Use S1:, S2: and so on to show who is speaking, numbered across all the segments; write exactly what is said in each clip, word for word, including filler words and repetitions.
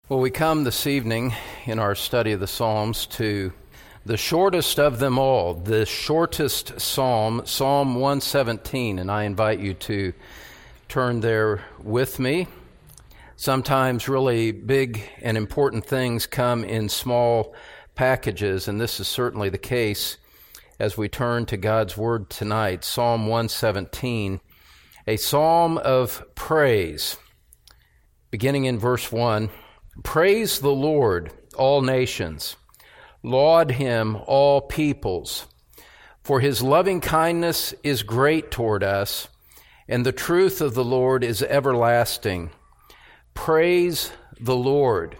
S1: Well, we come this evening in our study of the Psalms to the shortest of them all, the shortest psalm, Psalm one seventeen, and I invite you to turn there with me. Sometimes really big and important things come in small packages, and this is certainly the case as we turn to God's Word tonight. Psalm one seventeen, a psalm of praise, beginning in verse one. Praise the Lord, all nations. Laud him, all peoples. For his loving kindness is great toward us, and the truth of the Lord is everlasting. Praise the Lord.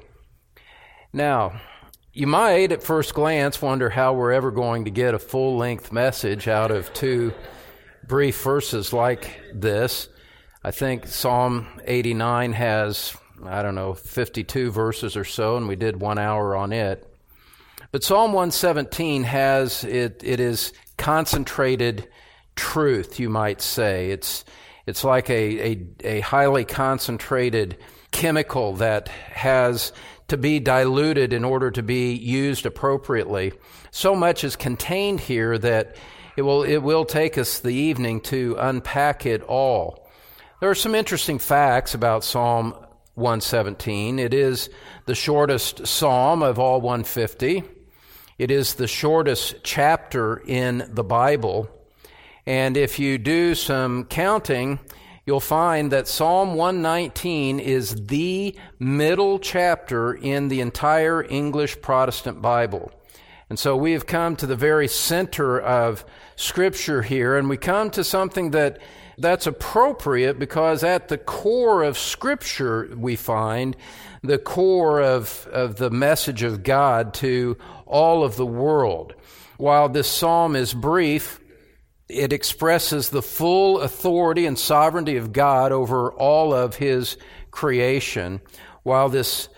S1: Now, you might at first glance wonder how we're ever going to get a full-length message out of two brief verses like this. I think Psalm eighty-nine has, I don't know, fifty-two verses or so, and we did one hour on it. But Psalm one seventeen has, it, it is concentrated truth, you might say. It's it's like a, a, a highly concentrated chemical that has to be diluted in order to be used appropriately. So much is contained here that it will it will take us the evening to unpack it all. There are some interesting facts about Psalm one seventeen. It is the shortest psalm of all one hundred fifty. It is the shortest chapter in the Bible. And if you do some counting, you'll find that Psalm one nineteen is the middle chapter in the entire English Protestant Bible. And so we have come to the very center of Scripture here, and we come to something that that's appropriate because at the core of Scripture we find the core of, of the message of God to all of the world. While this psalm is brief, it expresses the full authority and sovereignty of God over all of His creation. While this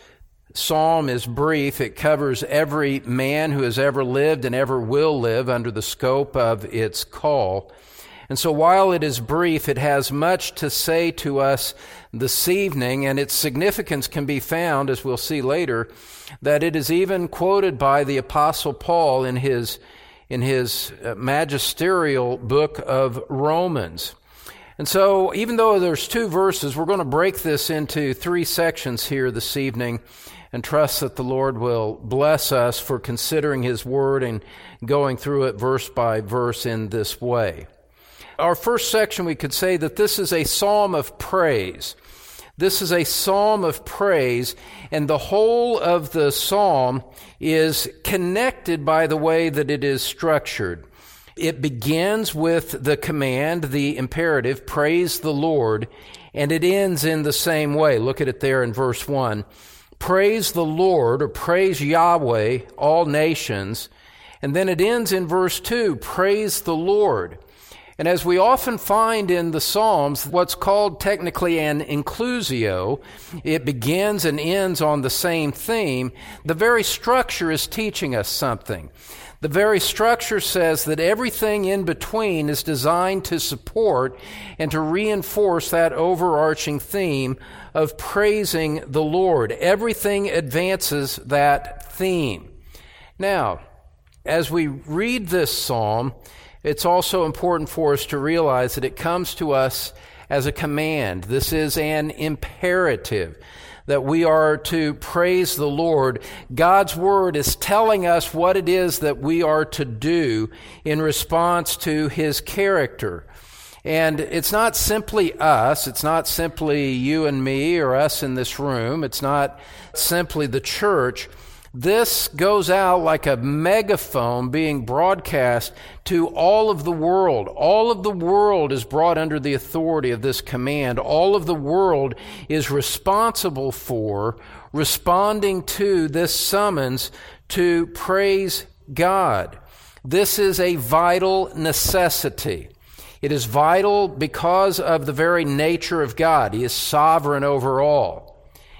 S1: psalm is brief, it covers every man who has ever lived and ever will live under the scope of its call. And so while it is brief, it has much to say to us this evening, and its significance can be found, as we'll see later, that it is even quoted by the Apostle Paul in his in his magisterial book of Romans. And so even though there's two verses, we're going to break this into three sections here this evening and trust that the Lord will bless us for considering His Word and going through it verse by verse in this way. Our first section, we could say that this is a psalm of praise. This is a psalm of praise, and the whole of the psalm is connected by the way that it is structured. It begins with the command, the imperative, praise the Lord, and it ends in the same way. Look at it there in verse one. Praise the Lord, or praise Yahweh, all nations. And then it ends in verse two, praise the Lord. And as we often find in the Psalms, what's called technically an inclusio, it begins and ends on the same theme. The very structure is teaching us something. The very structure says that everything in between is designed to support and to reinforce that overarching theme of praising the Lord. Everything advances that theme. Now, as we read this psalm, it's also important for us to realize that it comes to us as a command. This is an imperative that we are to praise the Lord. God's Word is telling us what it is that we are to do in response to His character. And it's not simply us. It's not simply you and me or us in this room. It's not simply the church. This goes out like a megaphone being broadcast to all of the world. All of the world is brought under the authority of this command. All of the world is responsible for responding to this summons to praise God. This is a vital necessity. It is vital because of the very nature of God. He is sovereign over all.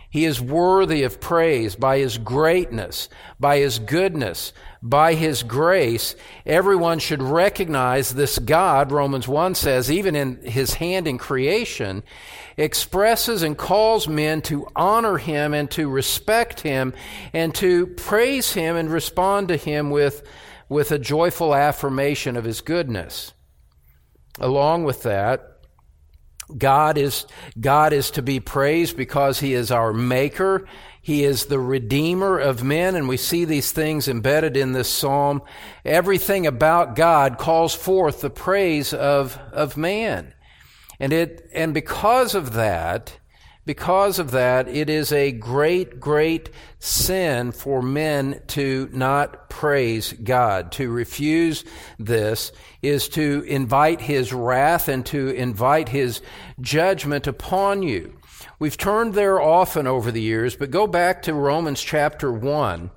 S1: He is worthy of praise by His greatness, by His goodness, by His grace. Everyone should recognize this God, Romans one says, even in His hand in creation, expresses and calls men to honor Him and to respect Him and to praise Him and respond to Him with, with a joyful affirmation of His goodness. Along with that, God is, God is to be praised because He is our Maker. He is the Redeemer of men, and we see these things embedded in this psalm. Everything about God calls forth the praise of, of man. And it, and because of that, because of that, it is a great, great sin for men to not praise God. To refuse this is to invite His wrath and to invite His judgment upon you. We've turned there often over the years, but go back to Romans chapter one.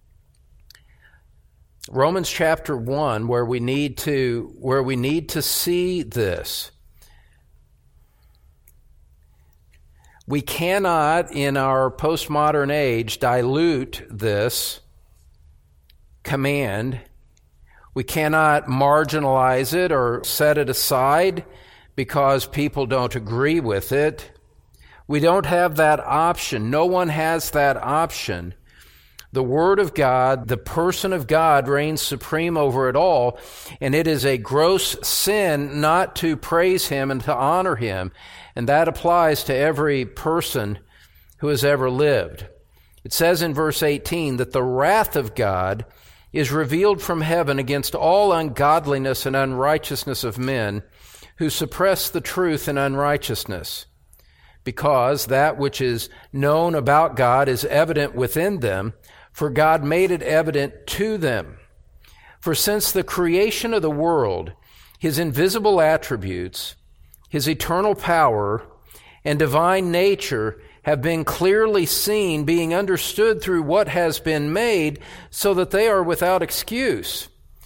S1: Romans chapter one, where we need to, where we need to see this. We cannot, in our postmodern age, dilute this command. We cannot marginalize it or set it aside because people don't agree with it. We don't have that option. No one has that option. The Word of God, the person of God, reigns supreme over it all, and it is a gross sin not to praise Him and to honor Him. And that applies to every person who has ever lived. It says in verse eighteen that the wrath of God is revealed from heaven against all ungodliness and unrighteousness of men who suppress the truth in unrighteousness, because that which is known about God is evident within them, for God made it evident to them. For since the creation of the world, His invisible attributes, His eternal power and divine nature have been clearly seen, being understood through what has been made, so that they are without excuse.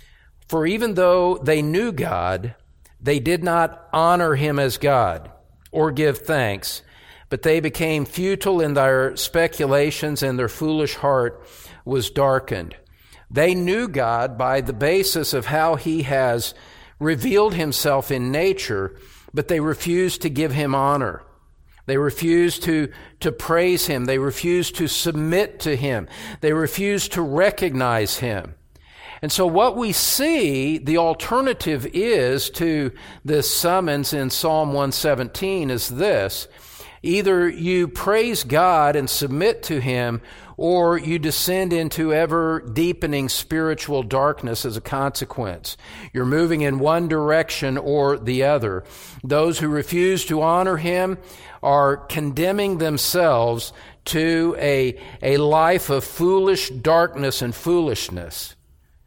S1: For even though they knew God, they did not honor Him as God or give thanks, but they became futile in their speculations, and their foolish heart was darkened. They knew God by the basis of how He has revealed Himself in nature, but they refused to give Him honor. They refused to, to praise Him. They refused to submit to Him. They refused to recognize Him. And so what we see, the alternative is to this summons in Psalm one seventeen is this: either you praise God and submit to Him, or you descend into ever-deepening spiritual darkness as a consequence. You're moving in one direction or the other. Those who refuse to honor Him are condemning themselves to a, a life of foolish darkness and foolishness.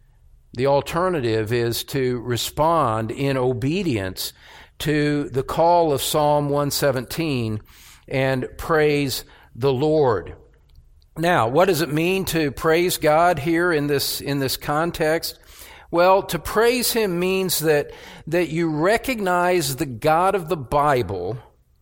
S1: The alternative is to respond in obedience to the call of Psalm one seventeen and praise the Lord. Now, what does it mean to praise God here in this in this context? Well, to praise Him means that, that you recognize the God of the Bible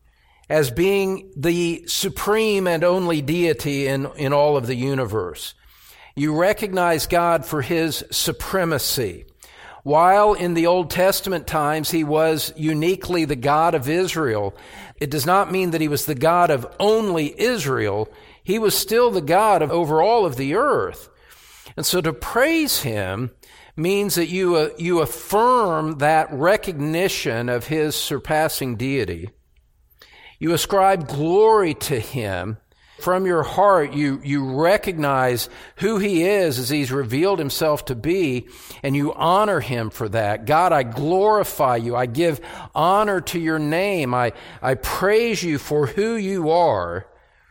S1: as being the supreme and only deity in, in all of the universe. You recognize God for His supremacy. While in the Old Testament times He was uniquely the God of Israel, it does not mean that He was the God of only Israel. He was still the God of over all of the earth. And so to praise Him means that you, uh, you affirm that recognition of His surpassing deity. You ascribe glory to Him. From your heart, you, you recognize who He is as He's revealed Himself to be, and you honor Him for that. God, I glorify You. I give honor to Your name. I, I praise You for who You are.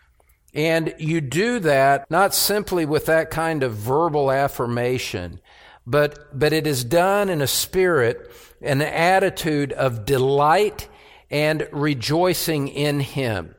S1: And you do that not simply with that kind of verbal affirmation, but, but it is done in a spirit, an attitude of delight and rejoicing in Him,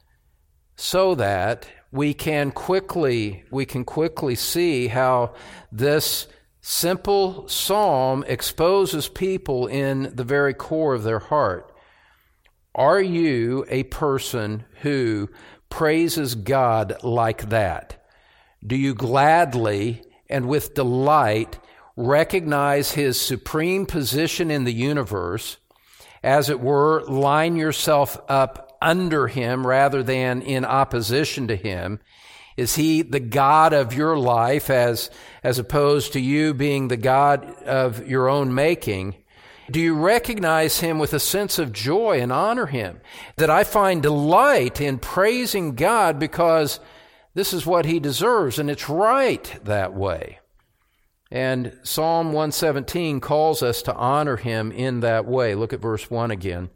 S1: so that we can quickly, we can quickly see how this simple psalm exposes people in the very core of their heart. Are you a person who praises God like that? Do you gladly and with delight recognize His supreme position in the universe, as it were, line yourself up under Him rather than in opposition to Him? Is He the God of your life as, as opposed to you being the God of your own making? Do you recognize Him with a sense of joy and honor Him? That I find delight in praising God because this is what He deserves, and it's right that way. And Psalm one seventeen calls us to honor Him in that way. Look at verse one again.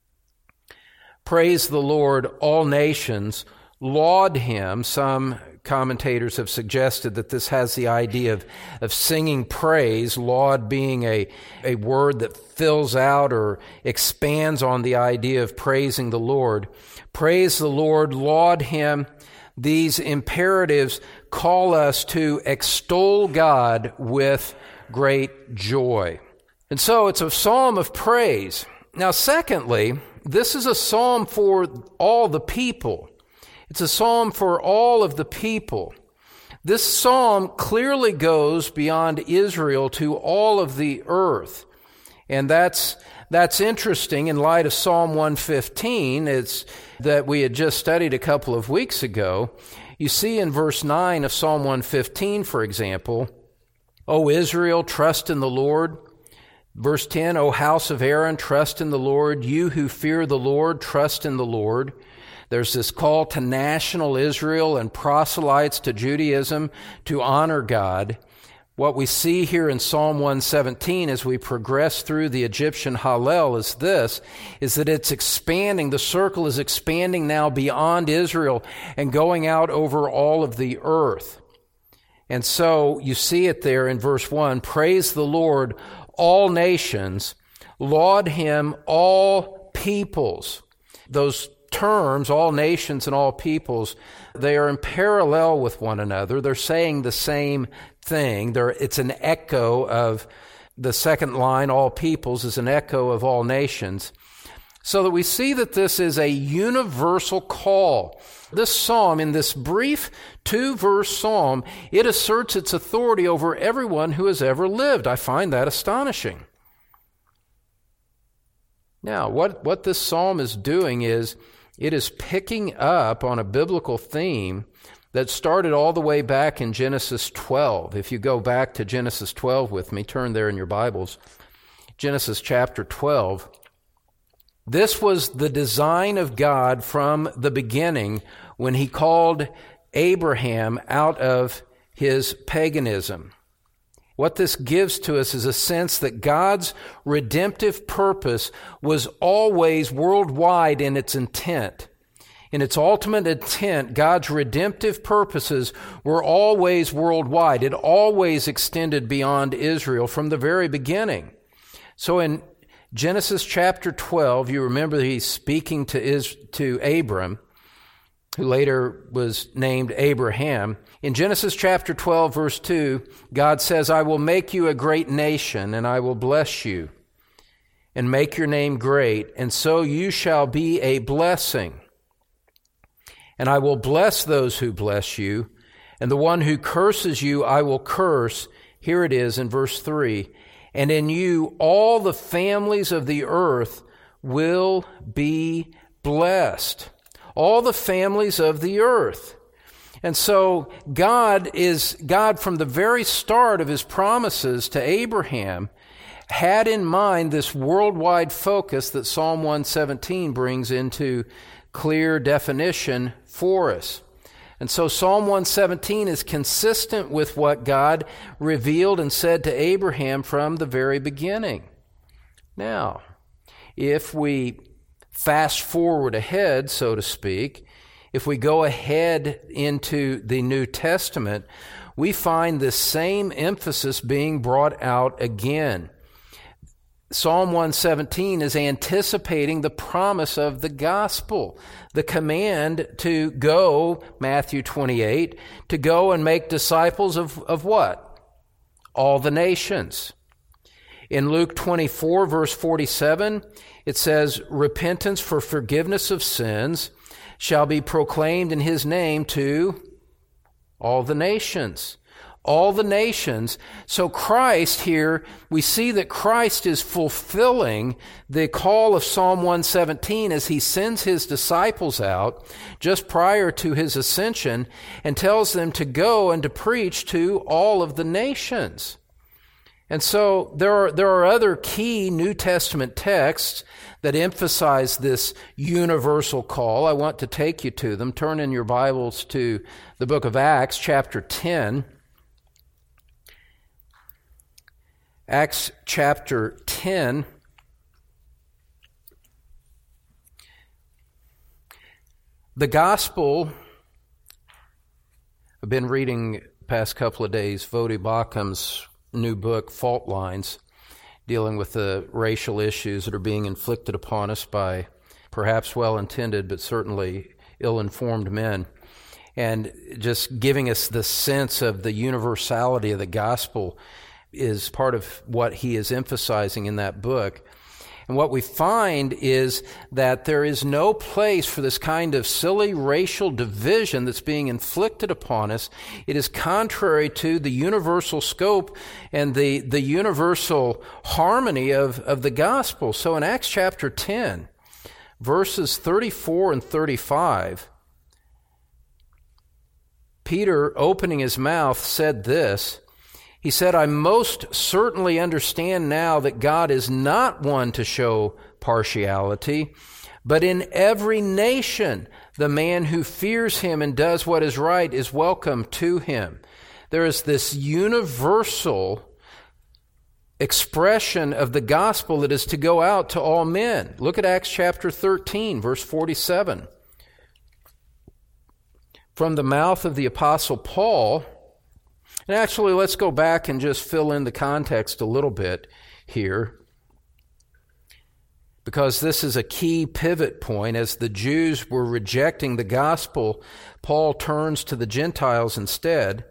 S1: Praise the Lord, all nations. Laud Him. Some commentators have suggested that this has the idea of, of singing praise, laud being a, a word that fills out or expands on the idea of praising the Lord. Praise the Lord, laud Him. These imperatives call us to extol God with great joy. And so it's a psalm of praise. Now, secondly, this is a psalm for all the people. It's a psalm for all of the people. This psalm clearly goes beyond Israel to all of the earth. And that's that's interesting in light of Psalm one fifteen. It's that we had just studied a couple of weeks ago. You see in verse nine of Psalm one fifteen, for example, O Israel, trust in the Lord. Verse ten, O house of Aaron, trust in the Lord. You who fear the Lord, trust in the Lord. There's this call to national Israel and proselytes to Judaism to honor God. What we see here in Psalm one seventeen as we progress through the Egyptian Hallel is this, is that it's expanding, the circle is expanding now beyond Israel and going out over all of the earth. And so you see it there in verse one, praise the Lord, all nations, laud Him, all peoples. Those terms, all nations and all peoples, they are in parallel with one another. They're saying the same thing. They're, it's an echo of the second line, all peoples, is an echo of all nations. So that we see that this is a universal call. This psalm, in this brief two-verse psalm, it asserts its authority over everyone who has ever lived. I find that astonishing. Now, what, what this psalm is doing is it is picking up on a biblical theme that started all the way back in Genesis twelve. If you go back to Genesis twelve with me, turn there in your Bibles. Genesis chapter twelve. This was the design of God from the beginning when He called Abraham out of his paganism. What this gives to us is a sense that God's redemptive purpose was always worldwide in its intent. In its ultimate intent, God's redemptive purposes were always worldwide. It always extended beyond Israel from the very beginning. So in Genesis chapter twelve, you remember He's speaking to, Is- to Abram, who later was named Abraham. In Genesis chapter twelve, verse two, God says, I will make you a great nation, and I will bless you, and make your name great, and so you shall be a blessing. And I will bless those who bless you, and the one who curses you I will curse. Here it is in verse three. And in you all the families of the earth will be blessed. All the families of the earth. And so God is, God from the very start of His promises to Abraham had in mind this worldwide focus that Psalm one seventeen brings into clear definition for us. And so Psalm one seventeen is consistent with what God revealed and said to Abraham from the very beginning. Now, if we fast forward ahead, so to speak, if we go ahead into the New Testament, we find this same emphasis being brought out again. Psalm one seventeen is anticipating the promise of the gospel, the command to go, Matthew twenty-eight, to go and make disciples of, of what? All the nations. In Luke twenty-four, verse forty-seven, it says, repentance for forgiveness of sins shall be proclaimed in his name to all the nations. All the nations. So Christ here, we see that Christ is fulfilling the call of Psalm one seventeen as he sends his disciples out just prior to his ascension and tells them to go and to preach to all of the nations. And so there are, there are other key New Testament texts that emphasize this universal call. I want to take you to them. Turn in your Bibles to the book of Acts, chapter ten. Acts chapter ten. The gospel, I've been reading the past couple of days Voddie Baucham's new book, Fault Lines, dealing with the racial issues that are being inflicted upon us by perhaps well-intended but certainly ill-informed men, and just giving us the sense of the universality of the gospel is part of what he is emphasizing in that book. And what we find is that there is no place for this kind of silly racial division that's being inflicted upon us. It is contrary to the universal scope and the, the universal harmony of, of the gospel. So in Acts chapter ten, verses thirty-four and thirty-five, Peter, opening his mouth, said this. He said, I most certainly understand now that God is not one to show partiality, but in every nation the man who fears him and does what is right is welcome to him. There is this universal expression of the gospel that is to go out to all men. Look at Acts chapter thirteen, verse forty-seven. From the mouth of the Apostle Paul. And actually, let's go back and just fill in the context a little bit here, because this is a key pivot point. As the Jews were rejecting the gospel, Paul turns to the Gentiles instead.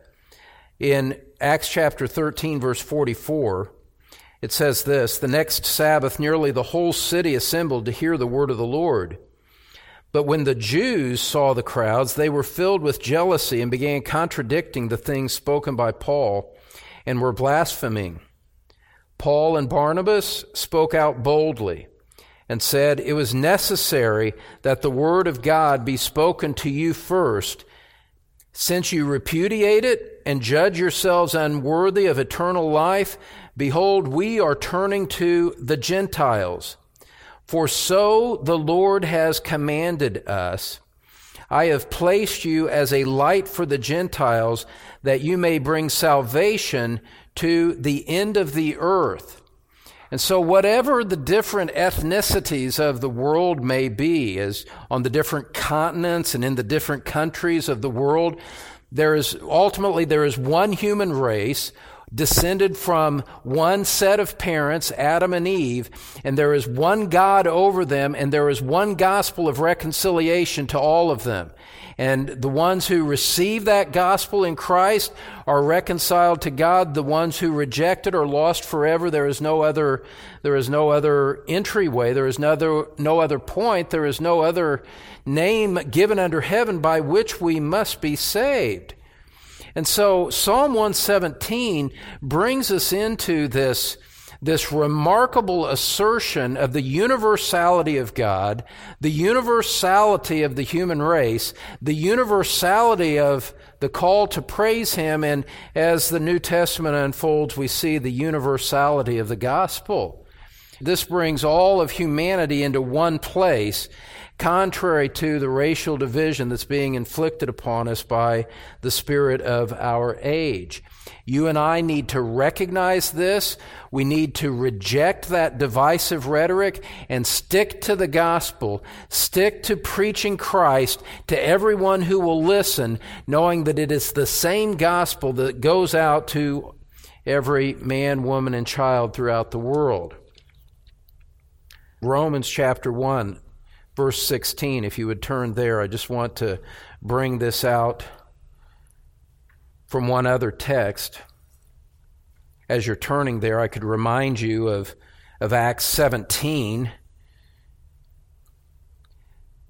S1: In Acts chapter thirteen, verse forty-four, it says this, the next Sabbath nearly the whole city assembled to hear the word of the Lord. But when the Jews saw the crowds, they were filled with jealousy and began contradicting the things spoken by Paul and were blaspheming. Paul and Barnabas spoke out boldly and said, it was necessary that the word of God be spoken to you first. Since you repudiate it and judge yourselves unworthy of eternal life, behold, we are turning to the Gentiles. For so the Lord has commanded us. I have placed you as a light for the Gentiles, that you may bring salvation to the end of the earth. And so whatever the different ethnicities of the world may be, as on the different continents and in the different countries of the world, there is ultimately there is one human race, descended from one set of parents, Adam and Eve, and there is one God over them, and there is one gospel of reconciliation to all of them. And the ones who receive that gospel in Christ are reconciled to God. The ones who reject it are lost forever. There is no other, there is no other entryway. There is no other, no other point. There is no other name given under heaven by which we must be saved. And so Psalm one seventeen brings us into this, this remarkable assertion of the universality of God, the universality of the human race, the universality of the call to praise Him, and as the New Testament unfolds, we see the universality of the gospel. This brings all of humanity into one place, contrary to the racial division that's being inflicted upon us by the spirit of our age. You and I need to recognize this. We need to reject that divisive rhetoric and stick to the gospel. Stick to preaching Christ to everyone who will listen, knowing that it is the same gospel that goes out to every man, woman, and child throughout the world. Romans chapter one. Verse sixteen, if you would turn there, I just want to bring this out from one other text. As you're turning there, I could remind you of, of Acts seventeen,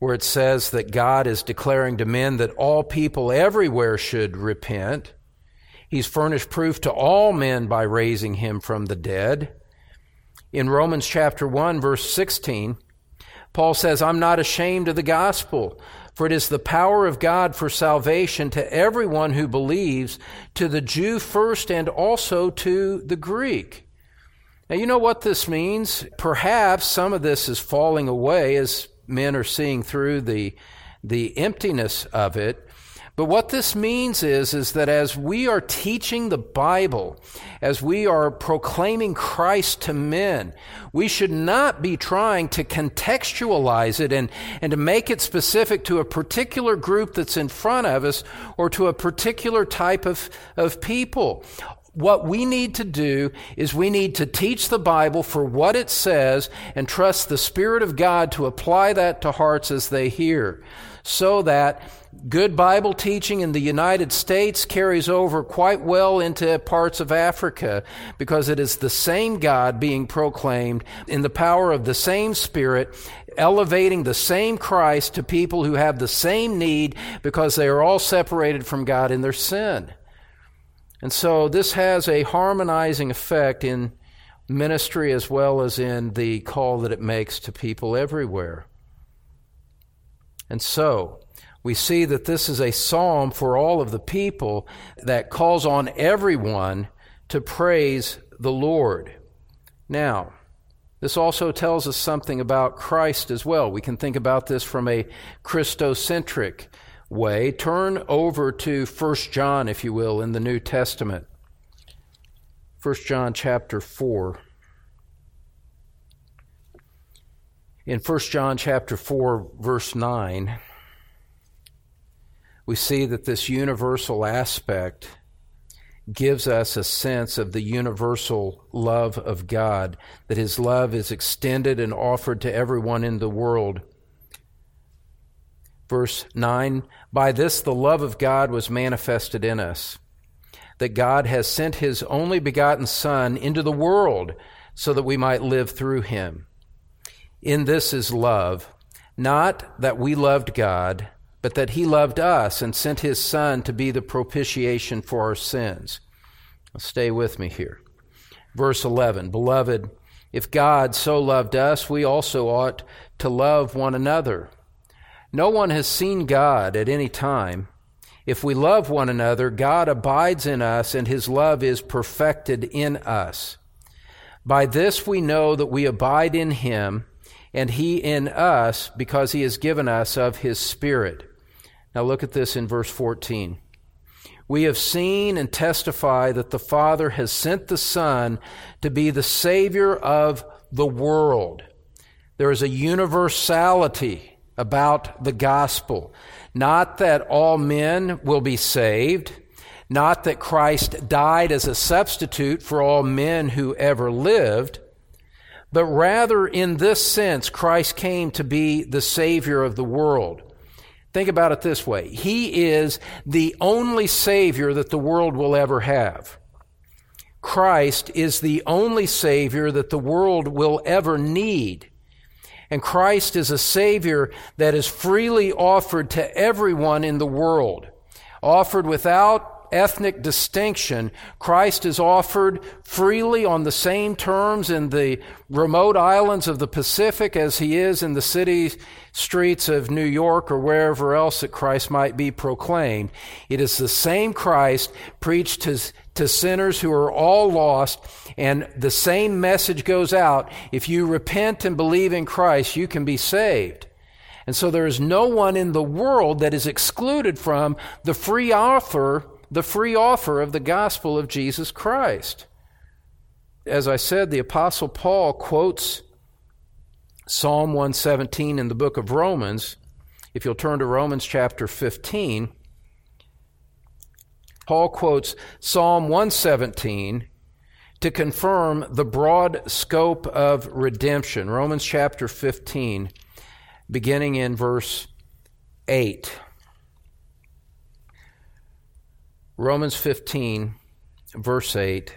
S1: where it says that God is declaring to men that all people everywhere should repent. He's furnished proof to all men by raising him from the dead. In Romans chapter one, verse sixteen, Paul says, I'm not ashamed of the gospel, for it is the power of God for salvation to everyone who believes, to the Jew first and also to the Greek. Now, you know what this means? Perhaps some of this is falling away as men are seeing through the, the emptiness of it. But what this means is, is that as we are teaching the Bible, as we are proclaiming Christ to men, we should not be trying to contextualize it and, and to make it specific to a particular group that's in front of us or to a particular type of, of people. What we need to do is we need to teach the Bible for what it says and trust the Spirit of God to apply that to hearts as they hear, so that good Bible teaching in the United States carries over quite well into parts of Africa, because it is the same God being proclaimed in the power of the same Spirit, elevating the same Christ to people who have the same need because they are all separated from God in their sin. And so this has a harmonizing effect in ministry as well as in the call that it makes to people everywhere. And so we see that this is a psalm for all of the people that calls on everyone to praise the Lord. Now, this also tells us something about Christ as well. We can think about this from a Christocentric way. Turn over to First John, if you will, in the New Testament. First John chapter four. In First John chapter four, verse nine, we see that this universal aspect gives us a sense of the universal love of God, that His love is extended and offered to everyone in the world. Verse nine, by this the love of God was manifested in us, that God has sent His only begotten Son into the world so that we might live through Him. In this is love, not that we loved God, but that He loved us and sent His Son to be the propitiation for our sins. Now stay with me here. Verse eleven, beloved, if God so loved us, we also ought to love one another. No one has seen God at any time. If we love one another, God abides in us, and His love is perfected in us. By this we know that we abide in Him, and He in us, because He has given us of His Spirit. Now look at this in verse fourteen. We have seen and testify that the Father has sent the Son to be the Savior of the world. There is a universality about the gospel. Not that all men will be saved, not that Christ died as a substitute for all men who ever lived, but rather in this sense, Christ came to be the Savior of the world. Think about it this way. He is the only Savior that the world will ever have. Christ is the only Savior that the world will ever need. And Christ is a Savior that is freely offered to everyone in the world. Offered without ethnic distinction. Christ is offered freely on the same terms in the remote islands of the Pacific as He is in the city streets of New York or wherever else that Christ might be proclaimed. It is the same Christ preached to, to sinners who are all lost, and the same message goes out. If you repent and believe in Christ, you can be saved. And so there is no one in the world that is excluded from the free offer, the free offer of the gospel of Jesus Christ. As I said, the Apostle Paul quotes Psalm one seventeen in the book of Romans. If you'll turn to Romans chapter fifteen, Paul quotes Psalm one seventeen to confirm the broad scope of redemption. Romans chapter fifteen, beginning in verse eight. Romans fifteen, verse eight.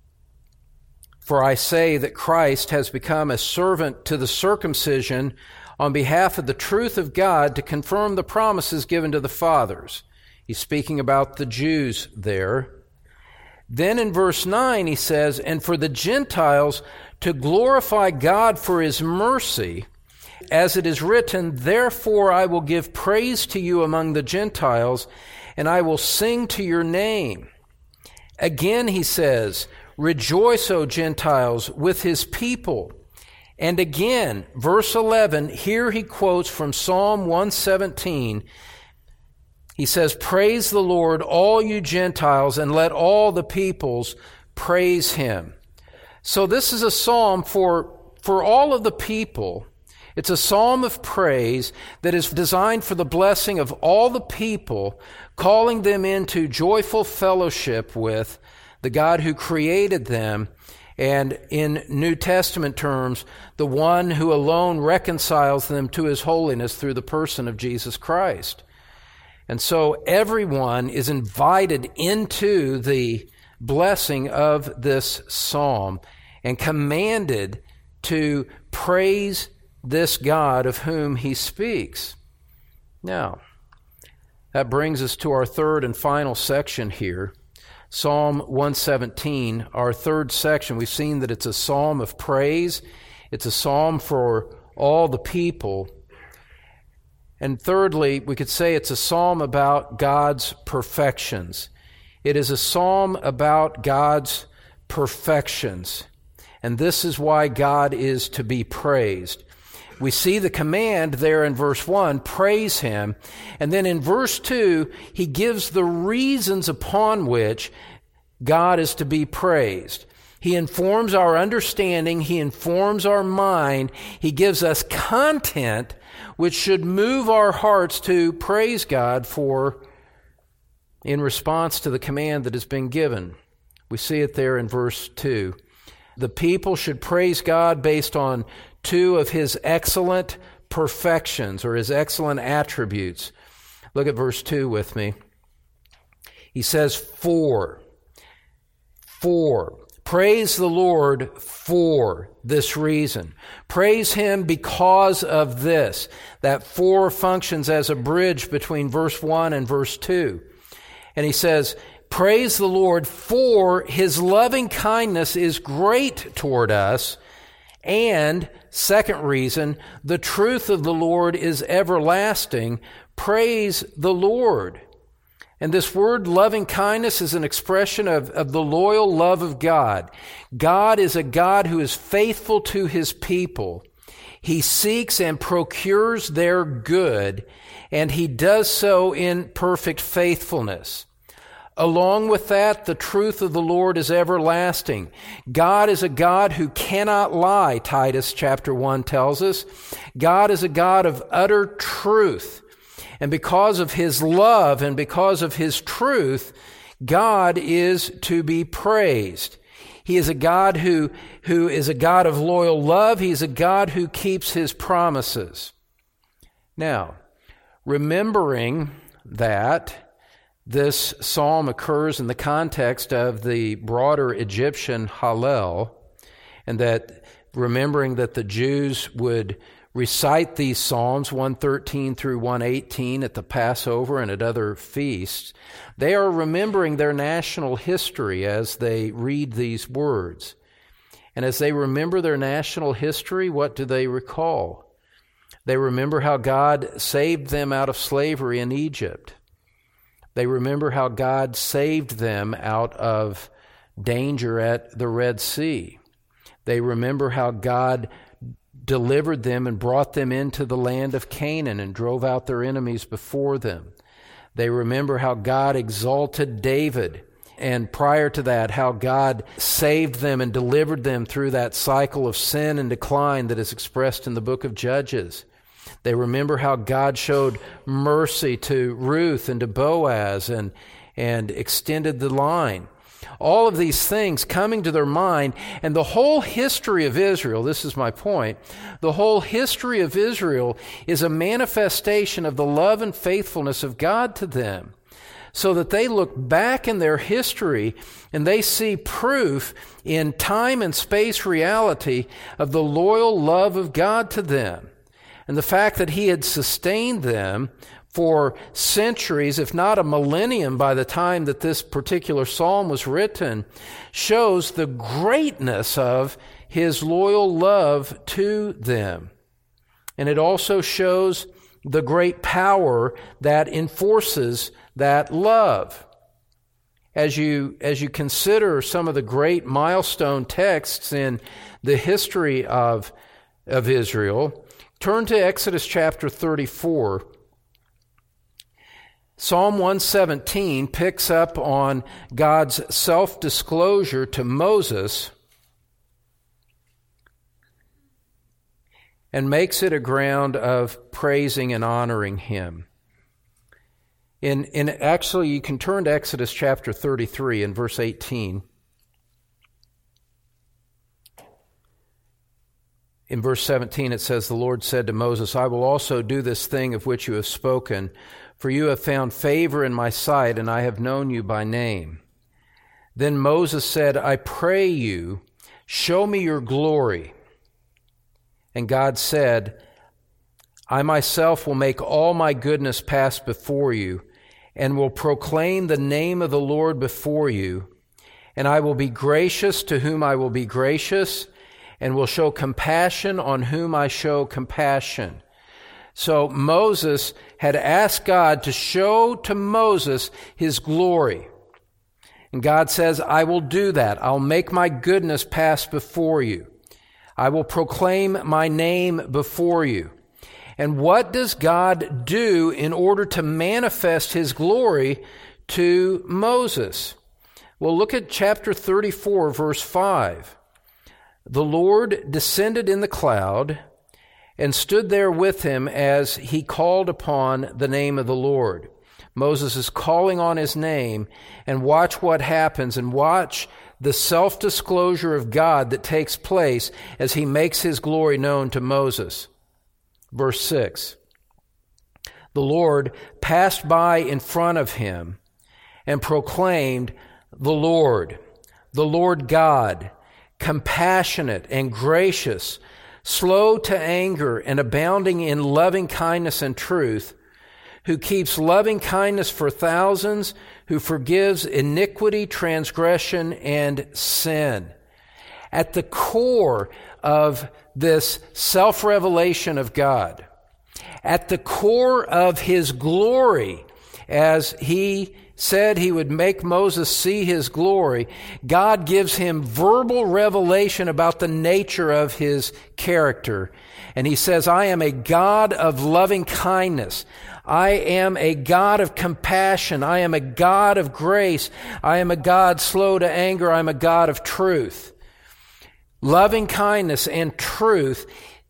S1: For I say that Christ has become a servant to the circumcision on behalf of the truth of God to confirm the promises given to the fathers. He's speaking about the Jews there. Then in verse nine he says, and for the Gentiles to glorify God for his mercy, as it is written, therefore I will give praise to you among the Gentiles, and I will sing to your name. Again he says, rejoice, O Gentiles, with his people. And again, verse eleven, here he quotes from Psalm one seventeen. He says, praise the Lord, all you Gentiles, and let all the peoples praise him. So this is a psalm for, for all of the people. It's a psalm of praise that is designed for the blessing of all the people, calling them into joyful fellowship with the God who created them, and in New Testament terms, the one who alone reconciles them to his holiness through the person of Jesus Christ. And so everyone is invited into the blessing of this psalm and commanded to praise this God of whom he speaks. Now, that brings us to our third and final section here. Psalm one seventeen, our third section. We've seen that it's a psalm of praise. It's a psalm for all the people. And thirdly, we could say it's a psalm about God's perfections. It is a psalm about God's perfections. And this is why God is to be praised. We see the command there in verse one, praise him. And then in verse two, he gives the reasons upon which God is to be praised. He informs our understanding. He informs our mind. He gives us content which should move our hearts to praise God for in response to the command that has been given. We see it there in verse two. The people should praise God based on two of his excellent perfections or his excellent attributes. Look at verse two with me. He says, for, for. Praise the Lord for this reason. Praise him because of this. That for functions as a bridge between verse one and verse two. And he says, praise the Lord for his loving kindness is great toward us. And second reason, the truth of the Lord is everlasting. Praise the Lord. And this word loving kindness is an expression of, of the loyal love of God. God is a God who is faithful to his people. He seeks and procures their good, and he does so in perfect faithfulness. Along with that, the truth of the Lord is everlasting. God is a God who cannot lie, Titus chapter one tells us. God is a God of utter truth. And because of his love and because of his truth, God is to be praised. He is a God who, who is a God of loyal love. He's a God who keeps his promises. Now, remembering that this psalm occurs in the context of the broader Egyptian Hallel, and that remembering that the Jews would recite these psalms, one thirteen through one eighteen, at the Passover and at other feasts, they are remembering their national history as they read these words. And as they remember their national history, what do they recall? They remember how God saved them out of slavery in Egypt. They remember how God saved them out of danger at the Red Sea. They remember how God delivered them and brought them into the land of Canaan and drove out their enemies before them. They remember how God exalted David, and prior to that, how God saved them and delivered them through that cycle of sin and decline that is expressed in the book of Judges. They remember how God showed mercy to Ruth and to Boaz and, and extended the line. All of these things coming to their mind, and the whole history of Israel, this is my point, the whole history of Israel is a manifestation of the love and faithfulness of God to them, so that they look back in their history and they see proof in time and space reality of the loyal love of God to them. And the fact that he had sustained them for centuries, if not a millennium by the time that this particular psalm was written, shows the greatness of his loyal love to them. And it also shows the great power that enforces that love. As you, as you consider some of the great milestone texts in the history of, of Israel, turn to Exodus chapter thirty-four. Psalm one seventeen picks up on God's self-disclosure to Moses and makes it a ground of praising and honoring him. In, in actually, you can turn to Exodus chapter thirty-three and verse eighteen. In verse seventeen it says, "The Lord said to Moses, I will also do this thing of which you have spoken, for you have found favor in my sight, and I have known you by name." Then Moses said, "I pray you, show me your glory." And God said, "I myself will make all my goodness pass before you, and will proclaim the name of the Lord before you. And I will be gracious to whom I will be gracious, and will show compassion on whom I show compassion." So Moses had asked God to show to Moses his glory. And God says, "I will do that. I'll make my goodness pass before you. I will proclaim my name before you." And what does God do in order to manifest his glory to Moses? Well, look at chapter thirty-four, verse five. "The Lord descended in the cloud and stood there with him as he called upon the name of the Lord." Moses is calling on his name, and watch what happens, and watch the self-disclosure of God that takes place as he makes his glory known to Moses. Verse six, "The Lord passed by in front of him and proclaimed, 'The Lord, the Lord God, compassionate and gracious, slow to anger and abounding in loving kindness and truth, who keeps loving kindness for thousands, who forgives iniquity, transgression, and sin.'" At the core of this self-revelation of God, at the core of his glory, as he said he would make Moses see his glory, God gives him verbal revelation about the nature of his character. And he says, "I am a God of loving kindness. I am a God of compassion. I am a God of grace. I am a God slow to anger. I am a God of truth." Loving kindness and truth,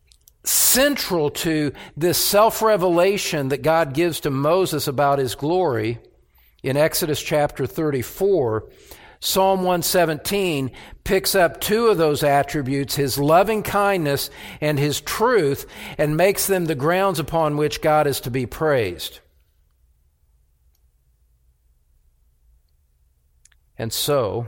S1: central to this self-revelation that God gives to Moses about his glory. In Exodus chapter thirty-four, Psalm one seventeen picks up two of those attributes, his loving kindness and his truth, and makes them the grounds upon which God is to be praised. And so,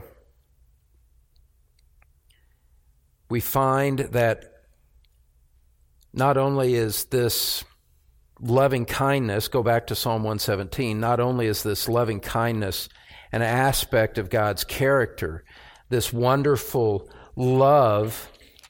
S1: we find that not only is this loving kindness, go back to Psalm one seventeen, not only is this loving kindness an aspect of God's character, this wonderful love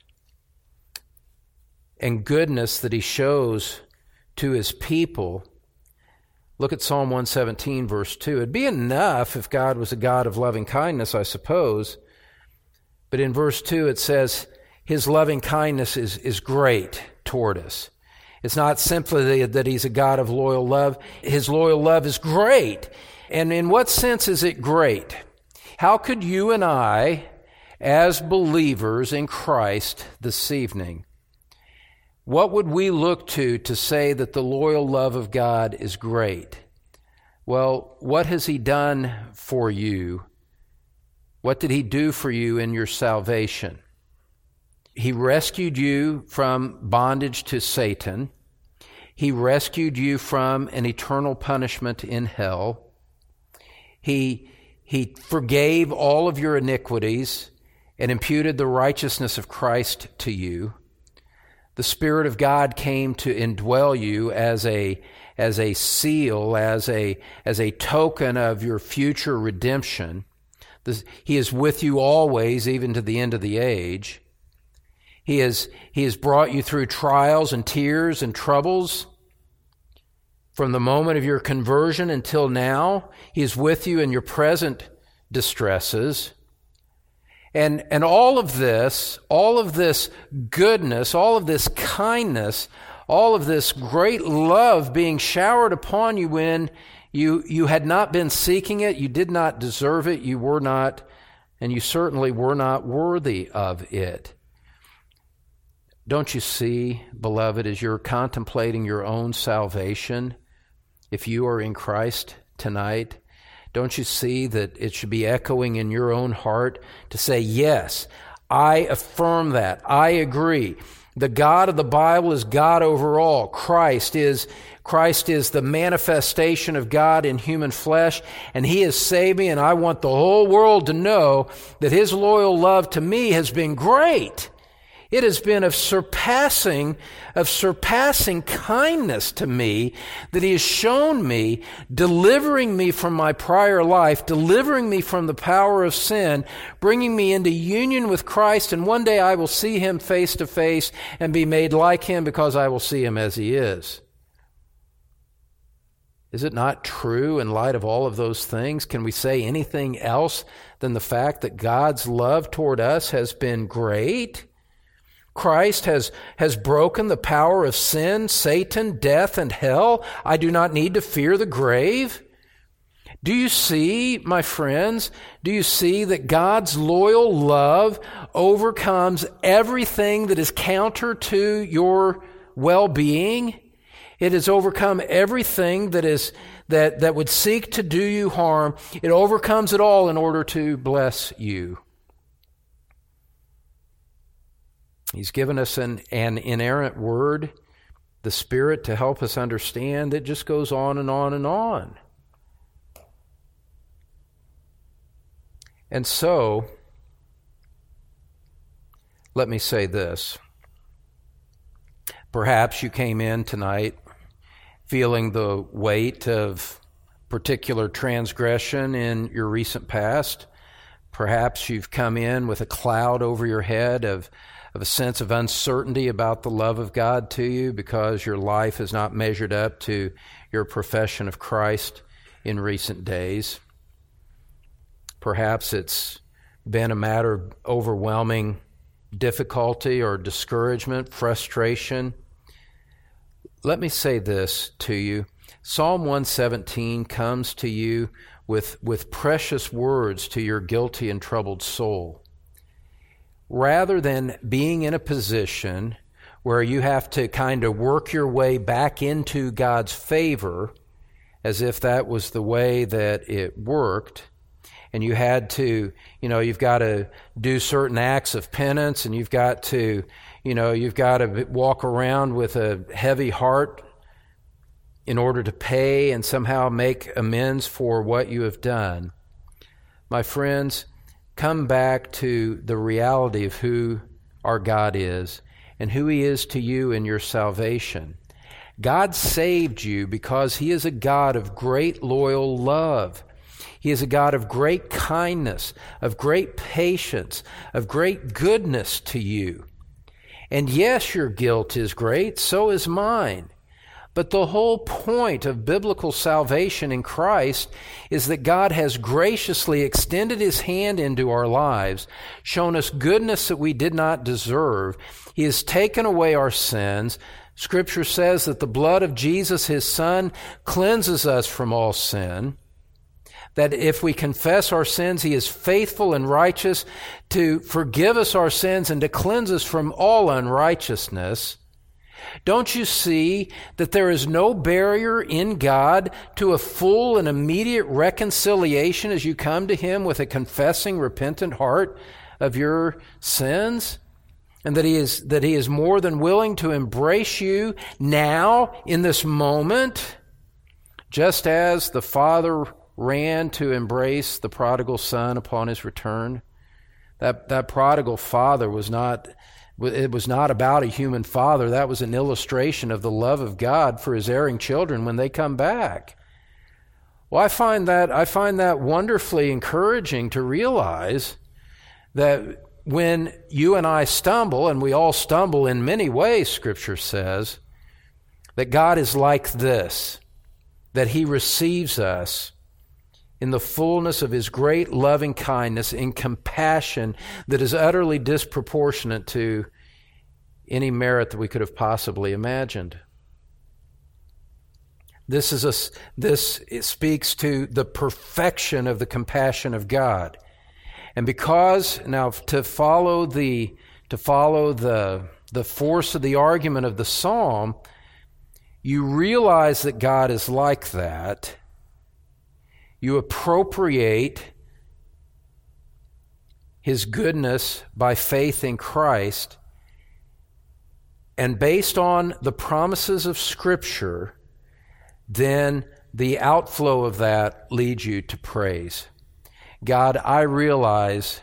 S1: and goodness that he shows to his people. Look at Psalm one seventeen, verse two. It'd be enough if God was a God of loving kindness, I suppose. But in verse two it says, his loving kindness is, is great toward us. It's not simply that he's a God of loyal love. His loyal love is great. And in what sense is it great? How could you and I, as believers in Christ this evening, what would we look to to say that the loyal love of God is great? Well, what has he done for you? What did he do for you in your salvation? He rescued you from bondage to Satan. He rescued you from an eternal punishment in hell. He, he forgave all of your iniquities and imputed the righteousness of Christ to you. The Spirit of God came to indwell you as a as a seal, as a as a token of your future redemption. This, he is with you always, even to the end of the age. He has He has brought you through trials and tears and troubles from the moment of your conversion until now. He is with you in your present distresses. And, and all of this, all of this goodness, all of this kindness, all of this great love being showered upon you when you, you had not been seeking it, you did not deserve it, you were not, and you certainly were not worthy of it. Don't you see, beloved, as you're contemplating your own salvation, if you are in Christ tonight, don't you see that it should be echoing in your own heart to say, yes, I affirm that. I agree. The God of the Bible is God over all. Christ is, Christ is the manifestation of God in human flesh, and He has saved me, and I want the whole world to know that His loyal love to me has been great. It has been of surpassing, of surpassing kindness to me that He has shown me, delivering me from my prior life, delivering me from the power of sin, bringing me into union with Christ, and one day I will see Him face to face and be made like Him because I will see Him as He is. Is it not true in light of all of those things? Can we say anything else than the fact that God's love toward us has been great? Christ has, has broken the power of sin, Satan, death, and hell. I do not need to fear the grave. Do you see, my friends, do you see that God's loyal love overcomes everything that is counter to your well-being? It has overcome everything that is that, that would seek to do you harm. It overcomes it all in order to bless you. He's given us an, an inerrant word, the Spirit, to help us understand. It just goes on and on and on. And so, let me say this. Perhaps you came in tonight feeling the weight of particular transgression in your recent past. Perhaps you've come in with a cloud over your head of of a sense of uncertainty about the love of God to you because your life has not measured up to your profession of Christ in recent days. Perhaps it's been a matter of overwhelming difficulty or discouragement, frustration. Let me say this to you. Psalm one seventeen comes to you with, with precious words to your guilty and troubled soul. Rather than being in a position where you have to kind of work your way back into God's favor, as if that was the way that it worked, and you had to, you know, you've got to do certain acts of penance, and you've got to, you know, you've got to walk around with a heavy heart in order to pay and somehow make amends for what you have done. My friends, come back to the reality of who our God is and who He is to you in your salvation. God saved you because He is a God of great loyal love. He is a God of great kindness, of great patience, of great goodness to you. And yes, your guilt is great, so is mine. But the whole point of biblical salvation in Christ is that God has graciously extended His hand into our lives, shown us goodness that we did not deserve. He has taken away our sins. Scripture says that the blood of Jesus, His Son, cleanses us from all sin. That if we confess our sins, He is faithful and righteous to forgive us our sins and to cleanse us from all unrighteousness. Don't you see that there is no barrier in God to a full and immediate reconciliation as you come to Him with a confessing, repentant heart of your sins? And that He is, that He is more than willing to embrace you now in this moment, just as the Father ran to embrace the prodigal son upon his return. That, that prodigal father was not It was not about a human father. That was an illustration of the love of God for his erring children when they come back. Well, I find that I find that wonderfully encouraging to realize that when you and I stumble, and we all stumble in many ways, Scripture says, that God is like this, that he receives us in the fullness of his great loving kindness, in compassion that is utterly disproportionate to any merit that we could have possibly imagined. This is a, this speaks to the perfection of the compassion of God. And because, now to follow the to follow the the force of the argument of the psalm, you realize that God is like that. You appropriate his goodness by faith in Christ, and based on the promises of Scripture, then the outflow of that leads you to praise. God, I realize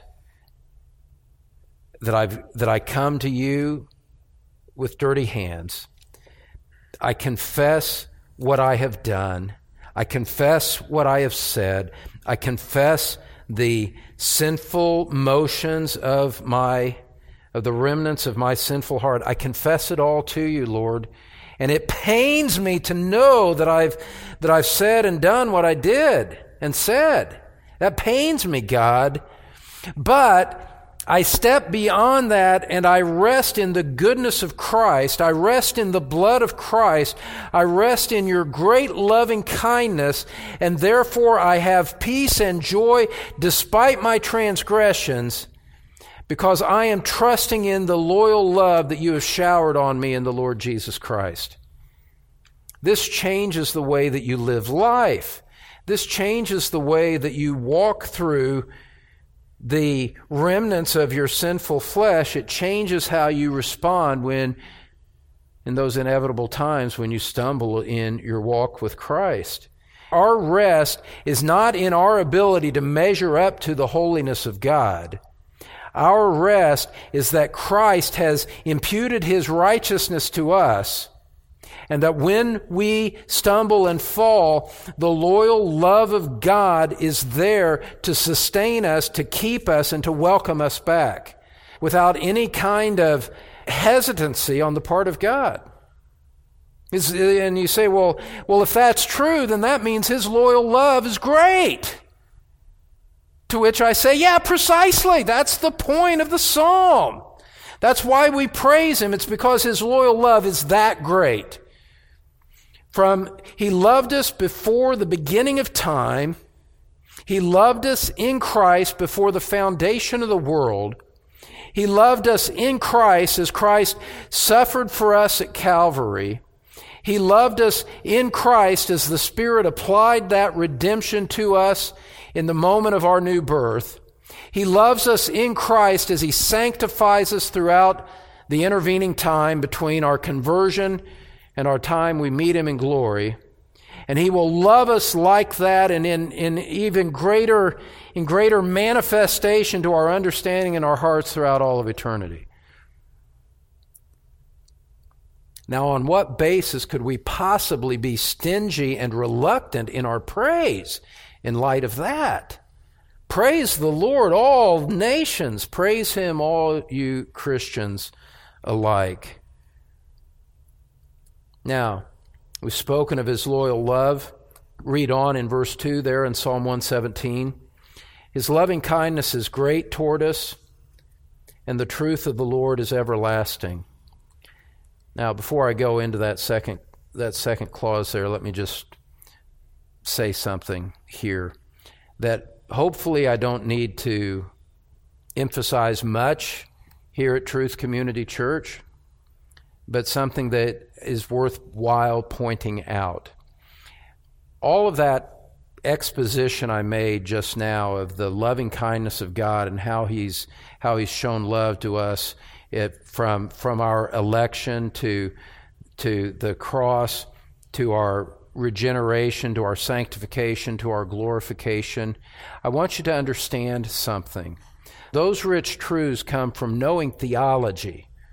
S1: that I've that I come to you with dirty hands. I confess what I have done. I confess what I have said. I confess the sinful motions of my of the remnants of my sinful heart. I confess it all to you, Lord. And it pains me to know that I've that I've said and done what I did and said. That pains me, God. But I step beyond that and I rest in the goodness of Christ. I rest in the blood of Christ. I rest in your great loving kindness, and therefore I have peace and joy despite my transgressions, because I am trusting in the loyal love that you have showered on me in the Lord Jesus Christ. This changes the way that you live life. This changes the way that you walk through the remnants of your sinful flesh. It changes how you respond when, in those inevitable times when you stumble in your walk with Christ. Our rest is not in our ability to measure up to the holiness of God. Our rest is that Christ has imputed his righteousness to us, and that when we stumble and fall, the loyal love of God is there to sustain us, to keep us, and to welcome us back without any kind of hesitancy on the part of God. It's, and you say, well, well, if that's true, then that means his loyal love is great. To which I say, yeah, precisely. That's the point of the psalm. That's why we praise him. It's because his loyal love is that great. From he loved us before the beginning of time. He loved us in Christ before the foundation of the world. He loved us in Christ as Christ suffered for us at Calvary. He loved us in Christ as the Spirit applied that redemption to us in the moment of our new birth. He loves us in Christ as he sanctifies us throughout the intervening time between our conversion and our time we meet him in glory. And he will love us like that, and in, in even greater, in greater manifestation to our understanding in our hearts throughout all of eternity. Now, on what basis could we possibly be stingy and reluctant in our praise in light of that? Praise the Lord, all nations. Praise him, all you Christians alike. Now, we've spoken of his loyal love. Read on in verse two there in Psalm one seventeen. His loving kindness is great toward us, and the truth of the Lord is everlasting. Now, before I go into that second that second clause there, let me just say something here that hopefully I don't need to emphasize much here at Truth Community Church, but something that is worthwhile pointing out. All of that exposition I made just now of the loving kindness of God and how he's how he's shown love to us, it, from from our election to to the cross, to our regeneration, to our sanctification, to our glorification. I want you to understand something. Those rich truths come from knowing theology,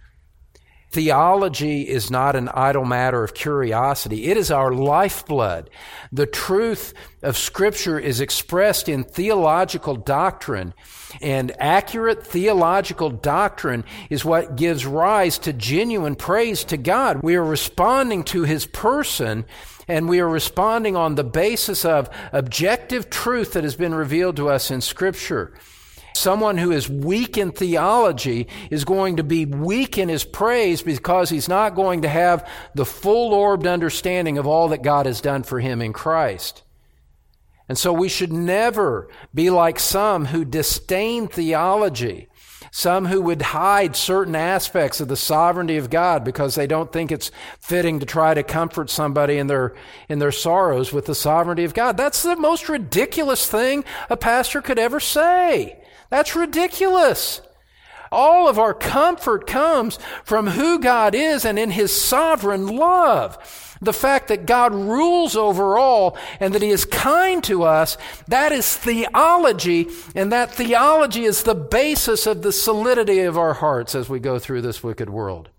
S1: Theology is not an idle matter of curiosity. It is our lifeblood. The truth of Scripture is expressed in theological doctrine, and accurate theological doctrine is what gives rise to genuine praise to God. We are responding to His person, and we are responding on the basis of objective truth that has been revealed to us in Scripture. Someone who is weak in theology is going to be weak in his praise because he's not going to have the full-orbed understanding of all that God has done for him in Christ. And so we should never be like some who disdain theology, some who would hide certain aspects of the sovereignty of God because they don't think it's fitting to try to comfort somebody in their in their sorrows with the sovereignty of God. That's the most ridiculous thing a pastor could ever say. That's ridiculous. All of our comfort comes from who God is and in His sovereign love. The fact that God rules over all and that He is kind to us, that is theology, and that theology is the basis of the solidity of our hearts as we go through this wicked world.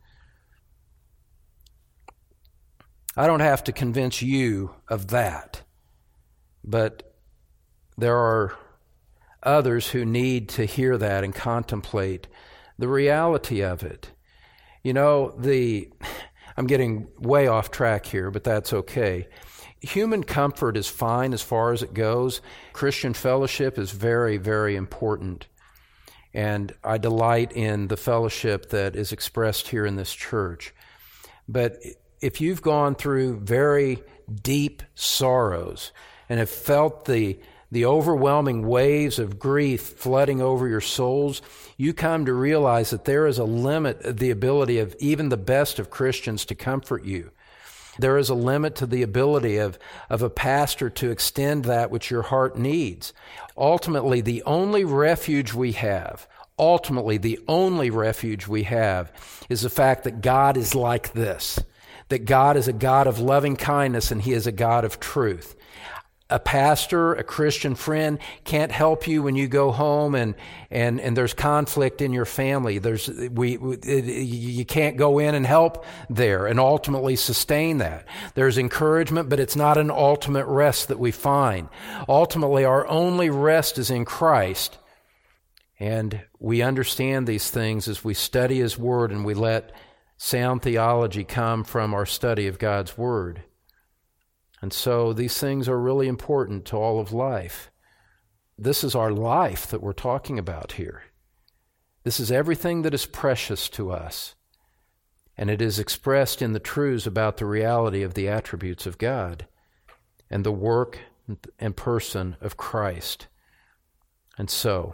S1: I don't have to convince you of that, but there are others who need to hear that and contemplate the reality of it. You know, the I'm getting way off track here, but that's okay. Human comfort is fine as far as it goes. Christian fellowship is very, very important. And I delight in the fellowship that is expressed here in this church. But if you've gone through very deep sorrows and have felt the the overwhelming waves of grief flooding over your souls, you come to realize that there is a limit to the ability of even the best of Christians to comfort you. There is a limit to the ability of, of a pastor to extend that which your heart needs. Ultimately, the only refuge we have, ultimately the only refuge we have is the fact that God is like this, that God is a God of loving kindness and He is a God of truth. A pastor, a Christian friend can't help you when you go home and, and, and there's conflict in your family. There's, we, we it, you can't go in and help there and ultimately sustain that. There's encouragement, but it's not an ultimate rest that we find. Ultimately, our only rest is in Christ. And we understand these things as we study His Word and we let sound theology come from our study of God's Word. And so these things are really important to all of life. This is our life that we're talking about here. This is everything that is precious to us. And it is expressed in the truths about the reality of the attributes of God and the work and person of Christ. And so,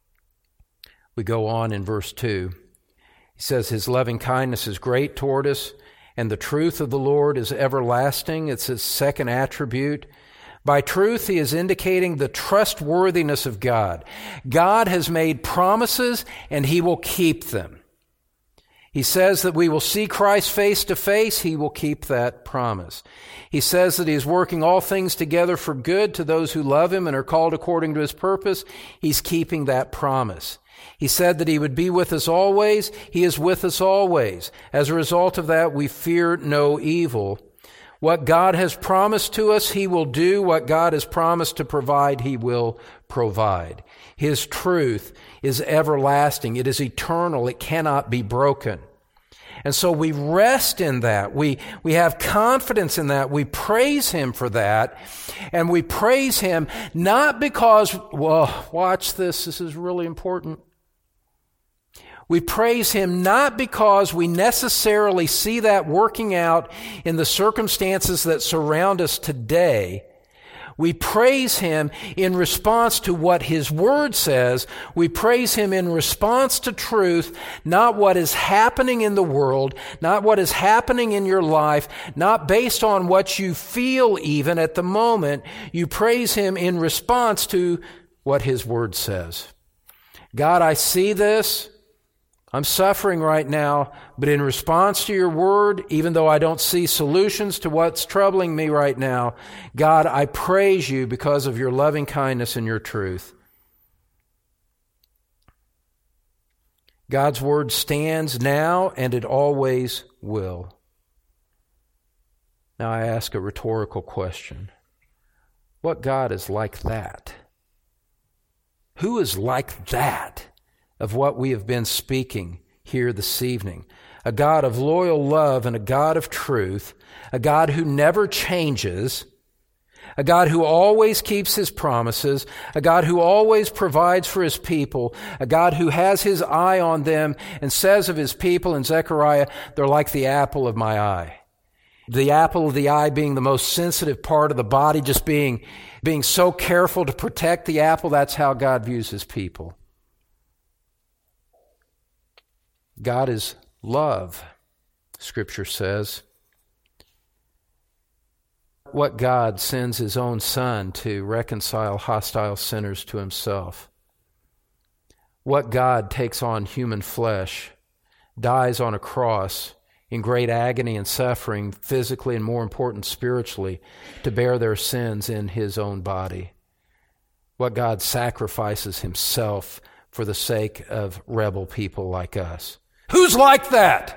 S1: we go on in verse two. He says, His loving kindness is great toward us, and the truth of the Lord is everlasting. It's His second attribute. By truth, He is indicating the trustworthiness of God. God has made promises, and He will keep them. He says that we will see Christ face to face. He will keep that promise. He says that He is working all things together for good to those who love Him and are called according to His purpose. He's keeping that promise. He said that He would be with us always. He is with us always. As a result of that, we fear no evil. What God has promised to us, He will do. What God has promised to provide, He will provide. His truth is everlasting. It is eternal. It cannot be broken. And so we rest in that. We, we have confidence in that. We praise Him for that. And we praise Him not because, well, watch this. This is really important. We praise Him not because we necessarily see that working out in the circumstances that surround us today. We praise Him in response to what His Word says. We praise Him in response to truth, not what is happening in the world, not what is happening in your life, not based on what you feel even at the moment. You praise Him in response to what His Word says. God, I see this. I'm suffering right now, but in response to your word, even though I don't see solutions to what's troubling me right now, God, I praise you because of your loving kindness and your truth. God's word stands now and it always will. Now I ask a rhetorical question. What God is like that? Who is like that of what we have been speaking here this evening? A God of loyal love and a God of truth, a God who never changes, a God who always keeps his promises, a God who always provides for his people, a God who has his eye on them and says of his people in Zechariah, they're like the apple of my eye. The apple of the eye being the most sensitive part of the body, just being, being so careful to protect the apple, that's how God views his people. God is love, Scripture says. What God sends his own Son to reconcile hostile sinners to himself? What God takes on human flesh, dies on a cross in great agony and suffering, physically and more important, spiritually, to bear their sins in his own body? What God sacrifices himself for the sake of rebel people like us? Who's like that?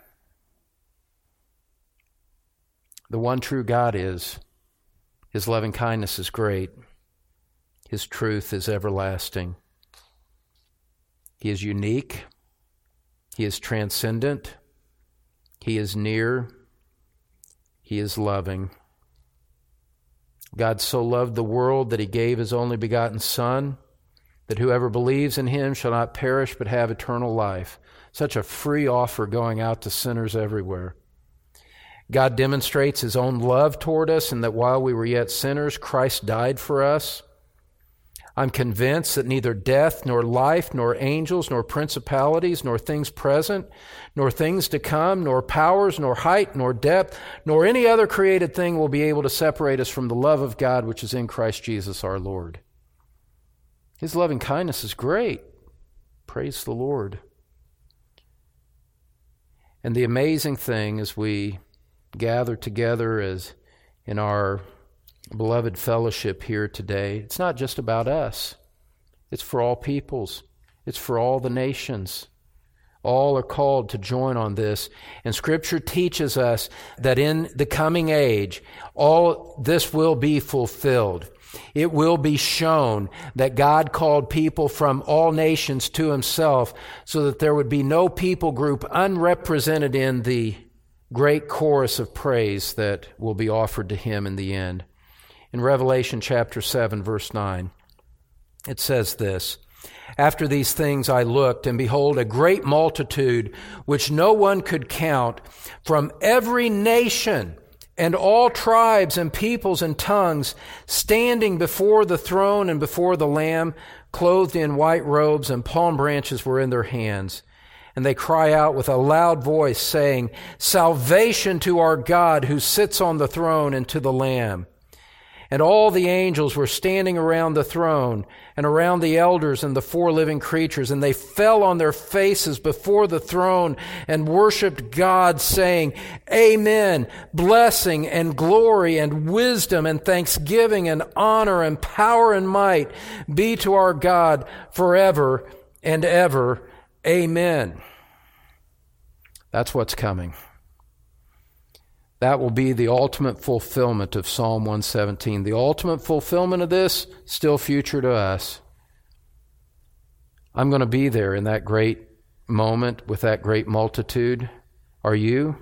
S1: The one true God is. His loving kindness is great. His truth is everlasting. He is unique. He is transcendent. He is near. He is loving. God so loved the world that he gave his only begotten Son, that whoever believes in him shall not perish but have eternal life. Such a free offer going out to sinners everywhere. God demonstrates his own love toward us, and that while we were yet sinners, Christ died for us. I'm convinced that neither death, nor life, nor angels, nor principalities, nor things present, nor things to come, nor powers, nor height, nor depth, nor any other created thing will be able to separate us from the love of God which is in Christ Jesus our Lord. His loving kindness is great. Praise the Lord. And the amazing thing as we gather together as in our beloved fellowship here today, it's not just about us. It's for all peoples. It's for all the nations. All are called to join on this. And Scripture teaches us that in the coming age, all this will be fulfilled. It will be shown that God called people from all nations to himself so that there would be no people group unrepresented in the great chorus of praise that will be offered to him in the end. In Revelation chapter seven, verse nine, it says this, "After these things I looked, and behold, a great multitude, which no one could count, from every nation and all tribes and peoples and tongues, standing before the throne and before the Lamb, clothed in white robes, and palm branches were in their hands. And they cry out with a loud voice, saying, 'Salvation to our God who sits on the throne and to the Lamb.' And all the angels were standing around the throne and around the elders and the four living creatures, and they fell on their faces before the throne and worshiped God, saying, 'Amen, blessing and glory and wisdom and thanksgiving and honor and power and might be to our God forever and ever. Amen.'" That's what's coming. That will be the ultimate fulfillment of Psalm one seventeen. The ultimate fulfillment of this, still future to us. I'm going to be there in that great moment with that great multitude. Are you?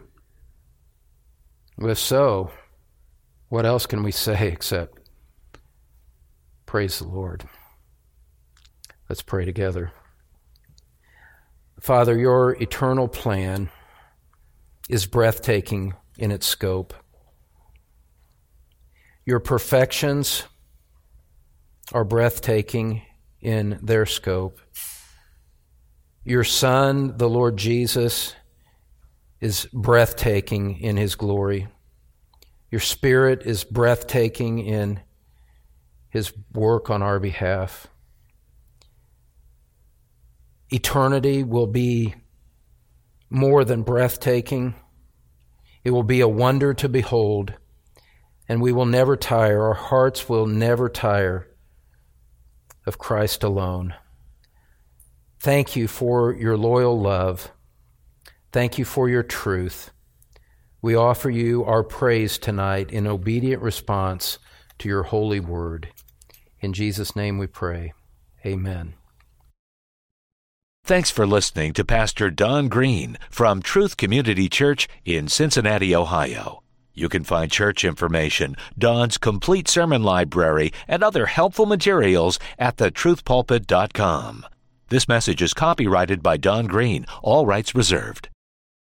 S1: If so, what else can we say except praise the Lord? Let's pray together. Father, your eternal plan is breathtaking in its scope. Your perfections are breathtaking in their scope. Your Son, the Lord Jesus, is breathtaking in his glory. Your Spirit is breathtaking in his work on our behalf. Eternity will be more than breathtaking. It will be a wonder to behold, and we will never tire. Our hearts will never tire of Christ alone. Thank you for your loyal love. Thank you for your truth. We offer you our praise tonight in obedient response to your holy word. In Jesus' name we pray. Amen.
S2: Thanks for listening to Pastor Don Green from Truth Community Church in Cincinnati, Ohio. You can find church information, Don's complete sermon library, and other helpful materials at the truth pulpit dot com. This message is copyrighted by Don Green, all rights reserved.